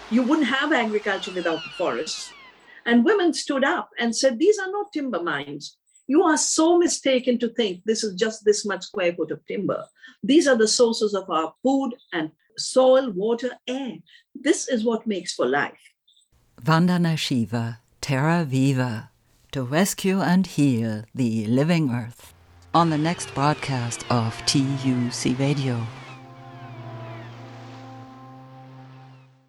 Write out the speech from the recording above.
You wouldn't have agriculture without the forests. And women stood up and said, these are not timber mines. You are so mistaken to think this is just this much square foot of timber. These are the sources of our food and soil, water, air. This is what makes for life. Vandana Shiva, Terra Viva, to rescue and heal the living earth. On the next broadcast of TUC Radio.